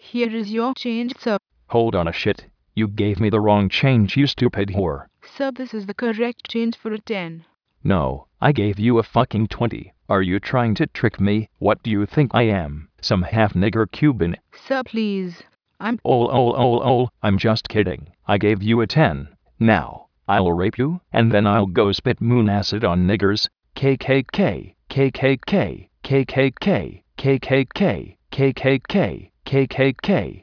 Here is your change, sir. Hold on a shit. You gave me the wrong change, you stupid whore. Sir, this is the correct change for a 10. No, I gave you a fucking 20. Are you trying to trick me? What do you think I am? Some half-nigger Cuban? Sir, please. I'm just kidding. I gave you a 10. Now, I'll rape you, and then I'll go spit moon acid on niggers. KKK, KKK, KKK, KKK, KKK, KKK.